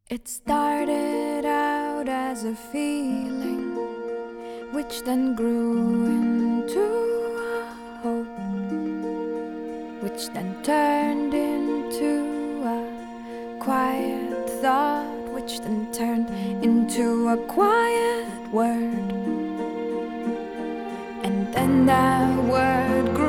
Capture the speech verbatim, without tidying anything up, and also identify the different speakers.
Speaker 1: It started out as a feeling, which then grew into a hope, which then turned into a quiet thought, which then turned into a quiet word. And then that word grew